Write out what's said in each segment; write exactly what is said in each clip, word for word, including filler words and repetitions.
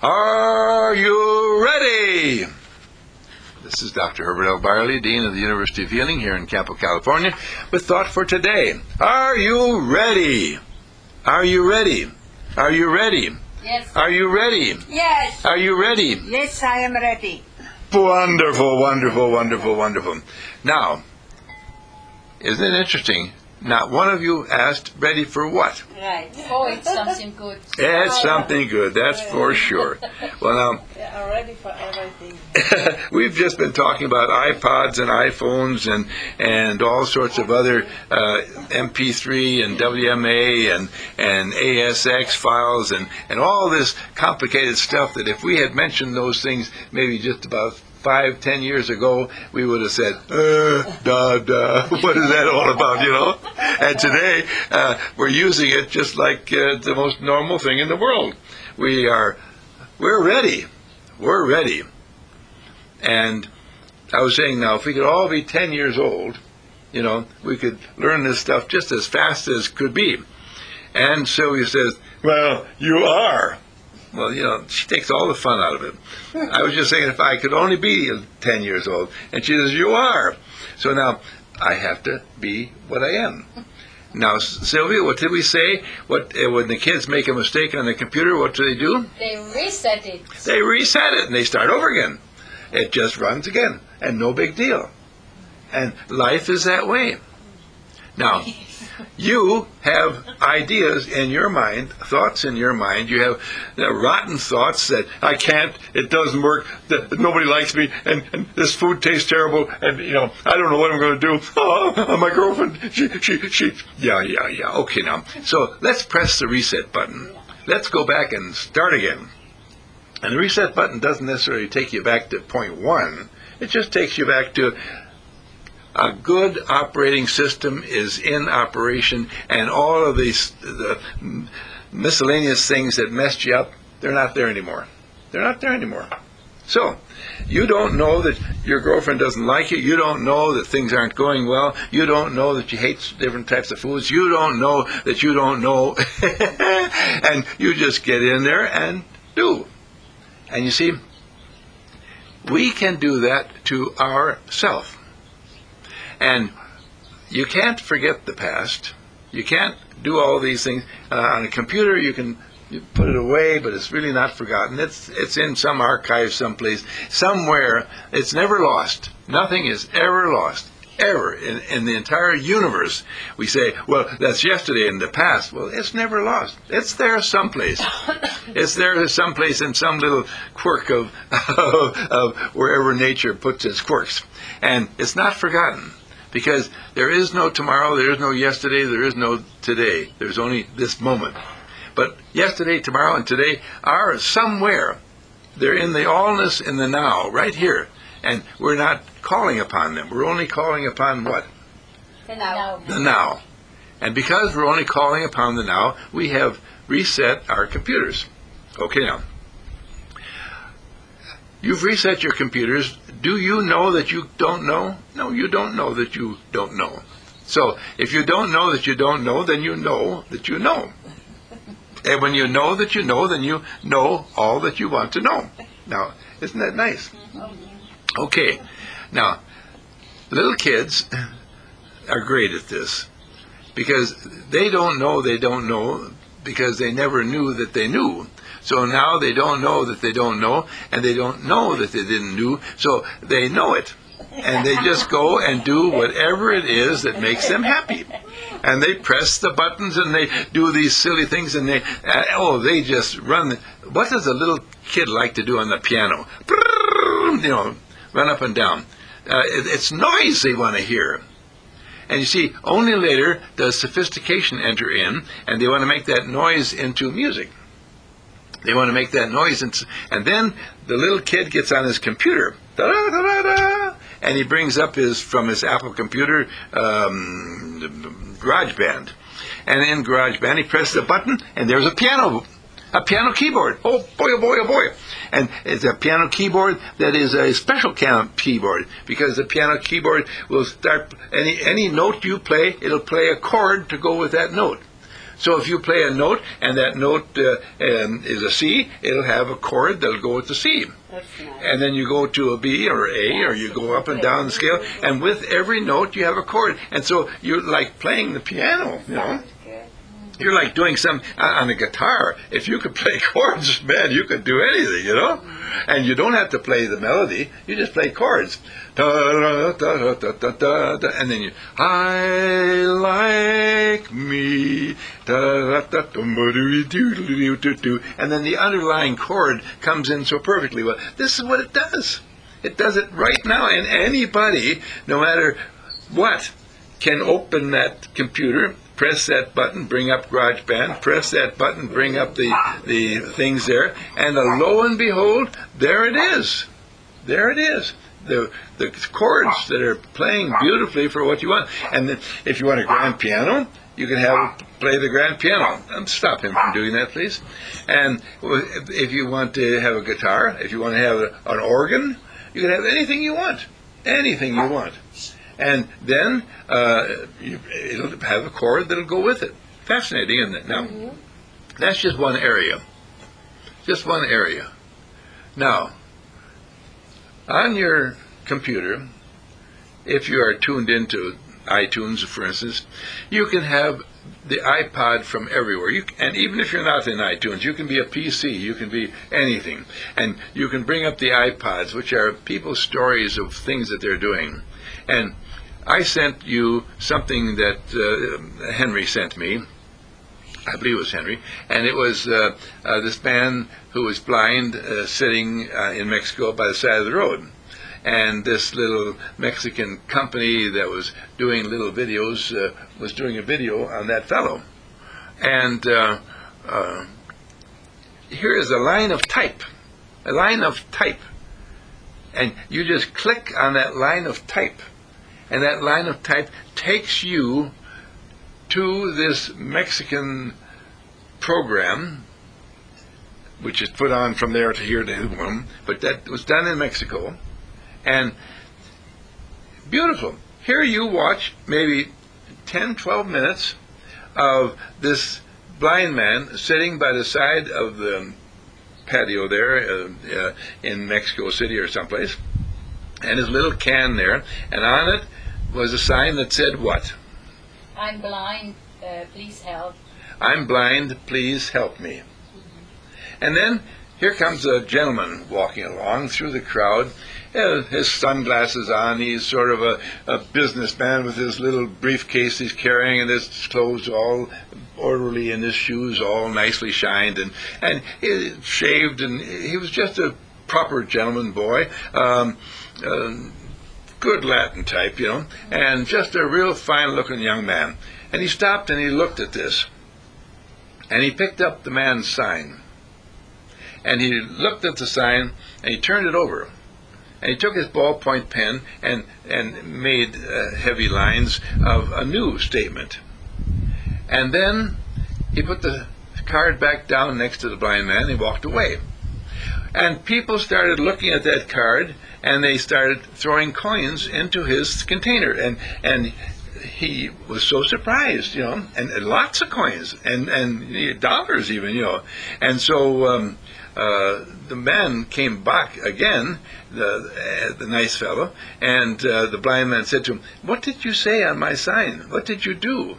Are you ready? This is Doctor Herbert L. Byerly, Dean of the University of Healing here in Campo, California, with Thought for Today. Are you ready? Are you ready? Are you ready? Yes. Are you ready? Yes. Are you ready? Yes, I am ready. Wonderful, wonderful, wonderful, wonderful. Now, isn't it interesting? Not one of you asked ready for what? Right. Oh, it's something good. It's something good, that's for sure. Well, now, Yeah, I'm ready for everything. we've just been talking about iPods and iPhones and, and all sorts of other uh, M P three and W M A and, and A S X files and, and all this complicated stuff that if we had mentioned those things maybe just about five, ten years ago, we would have said, uh, duh, duh, what is that all about, you know? And today, uh, we're using it just like uh, the most normal thing in the world. We are, we're ready. We're ready. And I was saying now, if we could all be ten years old, you know, we could learn this stuff just as fast as could be. And so he says, well, you are. Well, you know, she takes all the fun out of it. I was just saying if I could only be ten years old. And she says, you are. So now I have to be what I am. Now, Sylvia, what did we say? What uh, when the kids make a mistake on the computer, what do they do? They reset it. They reset it and they start over again. It just runs again. And no big deal. And life is that way. Now, you have ideas in your mind, thoughts in your mind. You have uh, rotten thoughts that I can't, it doesn't work, that, that nobody likes me, and, and this food tastes terrible, and, you know, I don't know what I'm going to do. Oh, my girlfriend, she, she, she, yeah, yeah, yeah. Okay, now. So let's press the reset button. Let's go back and start again. And the reset button doesn't necessarily take you back to point one. It just takes you back to a good operating system is in operation, and all of these the miscellaneous things that messed you up, they're not there anymore. They're not there anymore. So, you don't know that your girlfriend doesn't like you. You don't know that things aren't going well. You don't know that you hate different types of foods. You don't know that you don't know. And you just get in there and do. And you see, we can do that to ourselves. And you can't forget the past. You can't do all these things. Uh, on a computer, you can you put it away, but it's really not forgotten. It's it's in some archive someplace. Somewhere, it's never lost. Nothing is ever lost, ever, in, in the entire universe. We say, well, that's yesterday in the past. Well, it's never lost. It's there someplace. It's there someplace in some little quirk of, of, of wherever nature puts its quirks. And it's not forgotten. Because there is no tomorrow, there is no yesterday, there is no today. There's only this moment. But yesterday, tomorrow, and today are somewhere. They're in the allness, in the now, right here. And we're not calling upon them. We're only calling upon what? The now. The now. And because we're only calling upon the now, we have reset our computers. Okay, now. You've reset your computers. Do you know that you don't know? No, you don't know that you don't know. So, if you don't know that you don't know, then you know that you know. And when you know that you know, then you know all that you want to know. Now, isn't that nice? Okay. Now, little kids are great at this because they don't know they don't know because they never knew that they knew. So now they don't know that they don't know, and they don't know that they didn't know, so they know it. And they just go and do whatever it is that makes them happy. And they press the buttons, and they do these silly things, and they, uh, oh, they just run. The, what does a little kid like to do on the piano? You know, run up and down. Uh, it, it's noise they want to hear. And you see, only later does sophistication enter in, and they want to make that noise into music. They want to make that noise, and, and then the little kid gets on his computer, da-da-da-da-da, and he brings up his, from his Apple computer, um, GarageBand. And in GarageBand, he presses a button, and there's a piano, a piano keyboard. Oh, boy, oh, boy, oh, boy. And it's a piano keyboard that is a special keyboard, because the piano keyboard will start, any, any note you play, it'll play a chord to go with that note. So if you play a note and that note uh, um, is a C, it'll have a chord that'll go with the C. That's nice. And then you go to a B or A, or you go up and down the scale, and with every note you have a chord. And so you're like playing the piano, you know. You're like doing some uh, on a guitar. If you could play chords, man, you could do anything, you know. And you don't have to play the melody. You just play chords. Da, da, da, da, da, da, da, and then you, I like me. Da, da, da, do, do, do, do, do, and then the underlying chord comes in so perfectly well. This is what it does. It does it right now. And anybody, no matter what, can open that computer, press that button, bring up GarageBand, press that button, bring up the, the things there, and uh, lo and behold, there it is. There it is. The the chords that are playing beautifully for what you want. And then if you want a grand piano, you can have it play the grand piano. Um, stop him from doing that, please. And if you want to have a guitar, if you want to have a, an organ, you can have anything you want. Anything you want. And then uh, you, it'll have a chord that'll go with it. Fascinating, isn't it? Now, mm-hmm. That's just one area. Just one area. Now, on your computer, if you are tuned into iTunes, for instance, you can have the iPod from everywhere. You, and even if you're not in iTunes, you can be a P C, you can be anything. And you can bring up the iPods, which are people's stories of things that they're doing. And I sent you something that uh, Henry sent me. I believe it was Henry. And it was uh, uh, this man who was blind uh, sitting uh, in Mexico by the side of the road. And this little Mexican company that was doing little videos uh, was doing a video on that fellow. And uh, uh, here is a line of type. A line of type. And you just click on that line of type. And that line of type takes you to this Mexican program, which is put on from there to here to his room, but that was done in Mexico. And beautiful. Here you watch maybe ten, twelve minutes of this blind man sitting by the side of the patio there uh, uh, in Mexico City or someplace, and his little can there, and on it was a sign that said what? I'm blind, uh, please help. I'm blind, please help me. Mm-hmm. And then here comes a gentleman walking along through the crowd, uh, his sunglasses on. He's sort of a, a businessman with his little briefcase he's carrying, and his clothes all orderly, and his shoes all nicely shined, and, and he shaved, and he was just a proper gentleman boy. Um, uh, good Latin type, you know, and just a real fine-looking young man. And he stopped and he looked at this, and he picked up the man's sign, and he looked at the sign, and he turned it over, and he took his ballpoint pen and and made uh, heavy lines of a new statement, and then he put the card back down next to the blind man, and he walked away. And people started looking at that card, and they started throwing coins into his container, and and he was so surprised, you know, and, and lots of coins, and and dollars even, you know, and so um, uh, the man came back again, the uh, the nice fellow, and uh, the blind man said to him, "What did you say on my sign? What did you do?"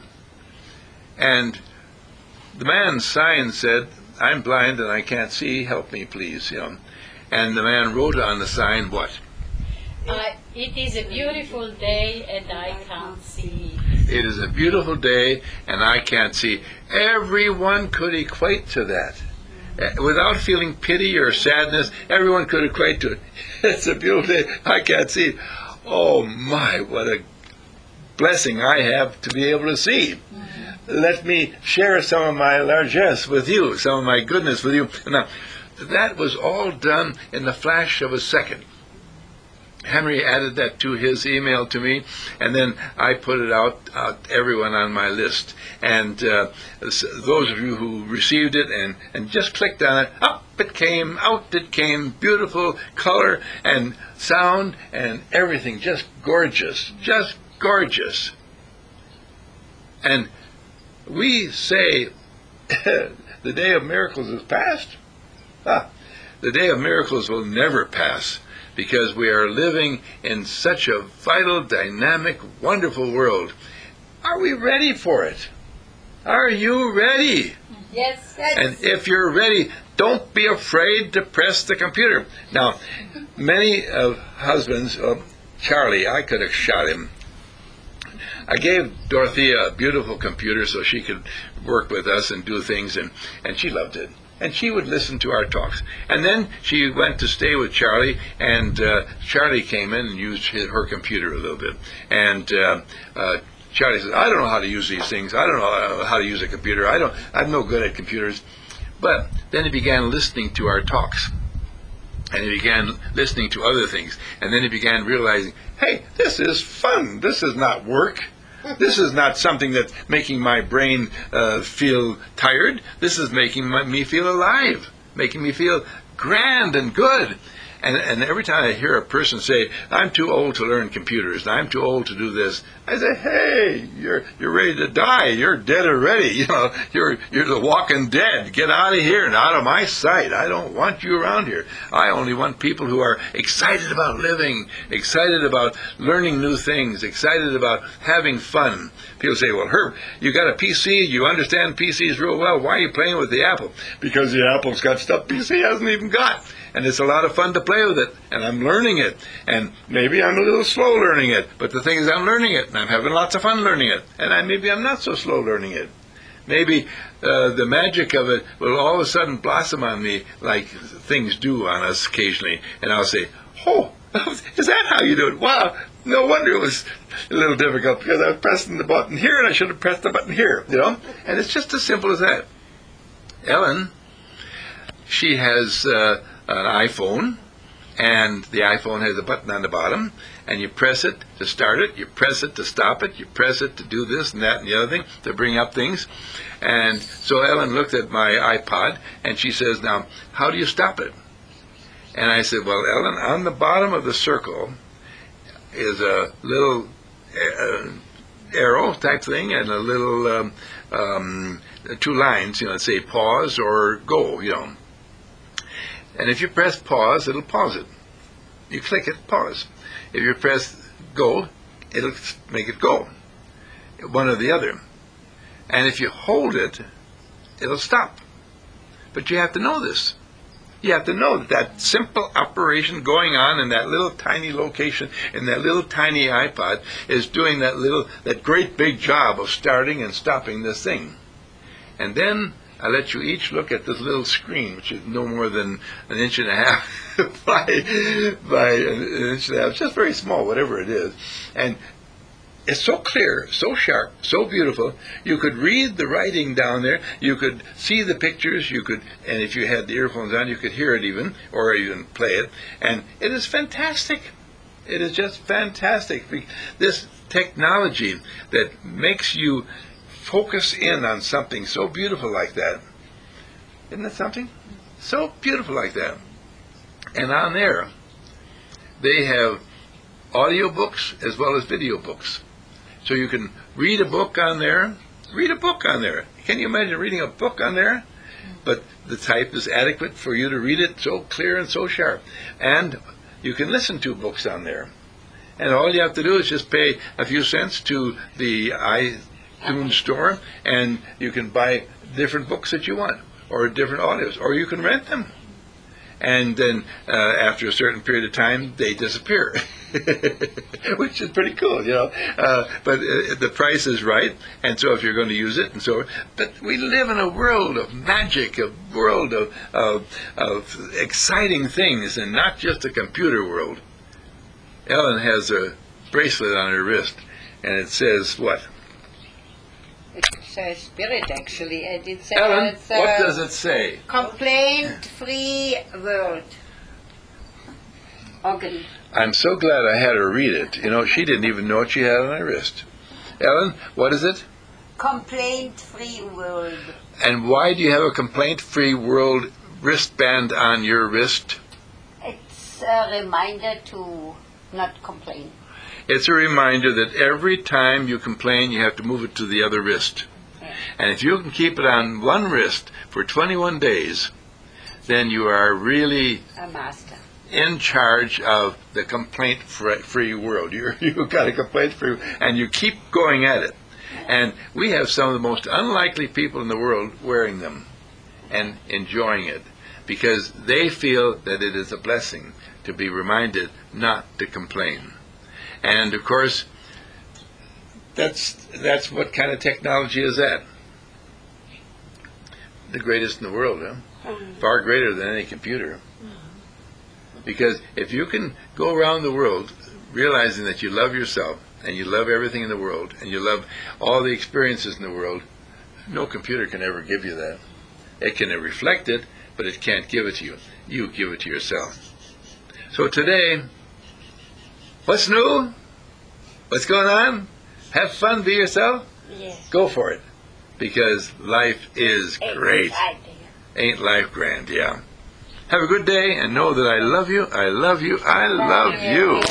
And the man's sign said, "I'm blind and I can't see. Help me, please." You know, and the man wrote on the sign what? Uh, it is a beautiful day and I can't see. It is a beautiful day and I can't see. Everyone could equate to that. Uh, without feeling pity or sadness, everyone could equate to it. It's a beautiful day. I can't see. Oh my, what a blessing I have to be able to see. Mm-hmm. Let me share some of my largesse with you, some of my goodness with you. Now, that was all done in the flash of a second. Henry added that to his email to me, and then I put it out, out everyone on my list. And uh, those of you who received it and, and just clicked on it, up it came, out it came, beautiful color and sound and everything, just gorgeous, just gorgeous. And we say the day of miracles is past. Ah, the day of miracles will never pass, because we are living in such a vital, dynamic, wonderful world. Are we ready for it? Are you ready? Yes. And if you're ready, don't be afraid to press the computer. Now, many of husbands, uh, Charlie, I could have shot him. I gave Dorothea a beautiful computer so she could work with us and do things, and, and she loved it. And she would listen to our talks. And then she went to stay with Charlie, and uh, Charlie came in and used his, her computer a little bit. And uh, uh, Charlie says, I don't know how to use these things. I don't know how to use a computer. I don't, I'm no good at computers. But then he began listening to our talks. And he began listening to other things. And then he began realizing, hey, this is fun. This is not work. This is not something that's making my brain uh, feel tired. This is making my, me feel alive, making me feel grand and good. And, and every time I hear a person say, I'm too old to learn computers, and I'm too old to do this, I say, hey, you're you're ready to die. You're dead already. You know, you're you're the walking dead. Get out of here and out of my sight. I don't want you around here. I only want people who are excited about living, excited about learning new things, excited about having fun. People say, well, Herb, you got a P C, you understand P Cs real well. Why are you playing with the Apple? Because the Apple's got stuff P C hasn't even got. And it's a lot of fun to play with it, and I'm learning it. And maybe I'm a little slow learning it, but the thing is I'm learning it, and I'm having lots of fun learning it. And I, maybe I'm not so slow learning it. Maybe uh, the magic of it will all of a sudden blossom on me like things do on us occasionally. And I'll say, oh, is that how you do it? Wow, no wonder it was a little difficult, because I was pressing the button here, and I should have pressed the button here, you know? And it's just as simple as that. Ellen, she has Uh, an iPhone, and the iPhone has a button on the bottom, and you press it to start it, you press it to stop it, you press it to do this and that and the other thing, to bring up things. And so Ellen looked at my iPod, and she says, now, how do you stop it? And I said, well, Ellen, on the bottom of the circle is a little uh, arrow type thing, and a little um, um, two lines, you know, say pause or go, you know. And if you press pause, it'll pause it. You click it, pause. If you press go, it'll make it go. One or the other. And if you hold it, it'll stop. But you have to know this. You have to know that that simple operation going on in that little tiny location, in that little tiny iPod, is doing that little, that great big job of starting and stopping this thing. And then I let you each look at this little screen, which is no more than an inch and a half by, by an inch and a half. It's just very small, whatever it is. And it's so clear, so sharp, so beautiful. You could read the writing down there. You could see the pictures. You could, and if you had the earphones on, you could hear it even, or even play it. And it is fantastic. It is just fantastic. This technology that makes you focus in on something so beautiful like that. Isn't that something? So beautiful like that. And on there, they have audio books as well as video books. So you can read a book on there. Read a book on there. Can you imagine reading a book on there? But the type is adequate for you to read it so clear and so sharp. And you can listen to books on there. And all you have to do is just pay a few cents to the iTunes store, and you can buy different books that you want, or different audios, or you can rent them. And then uh, after a certain period of time, they disappear, which is pretty cool, you know. Uh, but uh, the price is right, and so if you're going to use it, and so. But we live in a world of magic, a world of, of of exciting things, and not just a computer world. Ellen has a bracelet on her wrist, and it says what? It says spirit, actually, and it says Ellen, uh, what does it say? complaint-free world. Organ. I'm so glad I had her read it. You know, she didn't even know what she had on her wrist. Ellen, what is it? Complaint-free world. And why do you have a complaint-free world wristband on your wrist? It's a reminder to not complain. It's a reminder that every time you complain, you have to move it to the other wrist. Yeah. And if you can keep it on one wrist for twenty-one days, then you are really A master. in charge of the complaint-free world. You're, you've got a complaint-free, and you keep going at it. And we have some of the most unlikely people in the world wearing them and enjoying it because they feel that it is a blessing to be reminded not to complain. And of course, that's that's what kind of technology is that? The greatest in the world, huh? Far greater than any computer. Because if you can go around the world realizing that you love yourself and you love everything in the world and you love all the experiences in the world, no computer can ever give you that. It can reflect it, but it can't give it to you. You give it to yourself. So today, what's new? What's going on? Have fun, be yourself. Yes. Go for it. Because life is great. Exciting. Ain't life grand, yeah. Have a good day and know that I love you, I love you, I love you.